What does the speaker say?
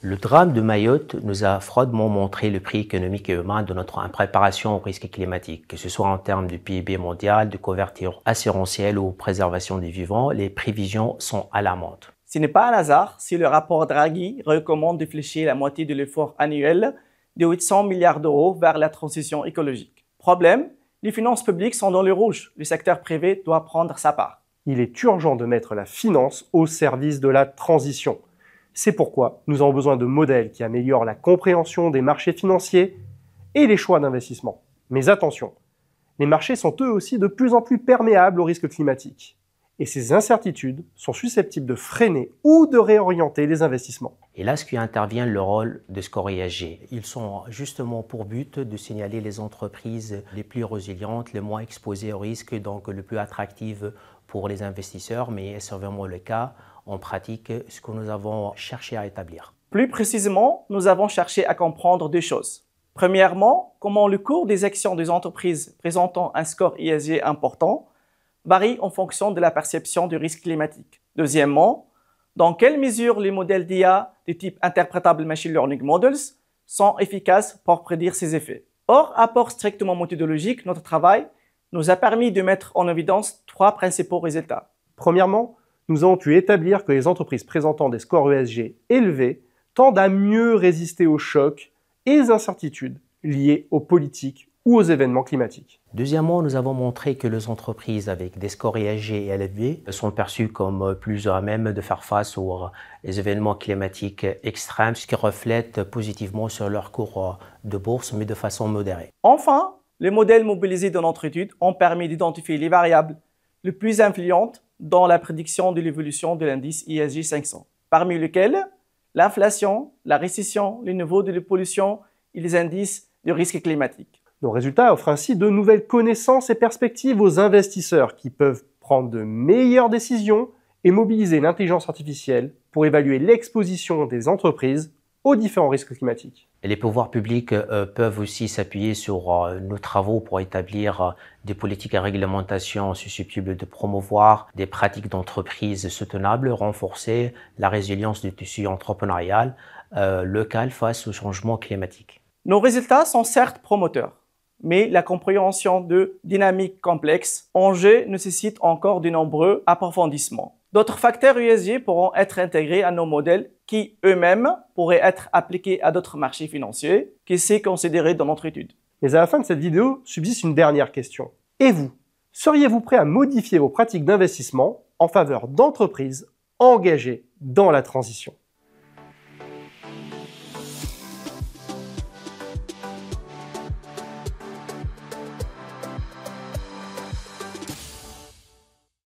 Le drame de Mayotte nous a froidement montré le prix économique et humain de notre impréparation aux risques climatiques. Que ce soit en termes de PIB mondial, de couverture assurantielle ou préservation des vivants, les prévisions sont alarmantes. Ce n'est pas un hasard si le rapport Draghi recommande de flécher la moitié de l'effort annuel de 800 milliards d'euros vers la transition écologique. Problème, les finances publiques sont dans le rouge. Le secteur privé doit prendre sa part. Il est urgent de mettre la finance au service de la transition. C'est pourquoi nous avons besoin de modèles qui améliorent la compréhension des marchés financiers et les choix d'investissement. Mais attention, les marchés sont eux aussi de plus en plus perméables aux risques climatiques. Et ces incertitudes sont susceptibles de freiner ou de réorienter les investissements. Et là, ce qui intervient, le rôle de Score ESG. Ils sont justement pour but de signaler les entreprises les plus résilientes, les moins exposées au risque, donc le plus attractives pour les investisseurs, mais c'est vraiment le cas en pratique, ce que nous avons cherché à établir. Plus précisément, nous avons cherché à comprendre deux choses. Premièrement, comment le cours des actions des entreprises présentant un score ESG important varie en fonction de la perception du risque climatique. Deuxièmement, dans quelle mesure les modèles d'IA de type Interpretable Machine Learning Models sont efficaces pour prédire ces effets. Hors apport strictement méthodologique, notre travail nous a permis de mettre en évidence trois principaux résultats. Premièrement, nous avons pu établir que les entreprises présentant des scores ESG élevés tendent à mieux résister aux chocs et aux incertitudes liées aux politiques ou aux événements climatiques. Deuxièmement, nous avons montré que les entreprises avec des scores ESG élevés sont perçues comme plus à même de faire face aux événements climatiques extrêmes, ce qui reflète positivement sur leur cours de bourse, mais de façon modérée. Enfin, les modèles mobilisés dans notre étude ont permis d'identifier les variables les plus influentes dans la prédiction de l'évolution de l'indice ESG 500, parmi lesquelles l'inflation, la récession, les niveaux de la pollution et les indices de risque climatique. Nos résultats offrent ainsi de nouvelles connaissances et perspectives aux investisseurs qui peuvent prendre de meilleures décisions et mobiliser l'intelligence artificielle pour évaluer l'exposition des entreprises aux différents risques climatiques. Et les pouvoirs publics peuvent aussi s'appuyer sur nos travaux pour établir des politiques et réglementations susceptibles de promouvoir des pratiques d'entreprise soutenables, renforcer la résilience du tissu entrepreneurial local face au changement climatique. Nos résultats sont certes promoteurs, mais la compréhension de dynamiques complexes en jeu nécessite encore de nombreux approfondissements. D'autres facteurs ESG pourront être intégrés à nos modèles qui, eux-mêmes, pourraient être appliqués à d'autres marchés financiers qui s'est considéré dans notre étude. Mais à la fin de cette vidéo, subsiste une dernière question. Et vous, seriez-vous prêt à modifier vos pratiques d'investissement en faveur d'entreprises engagées dans la transition ?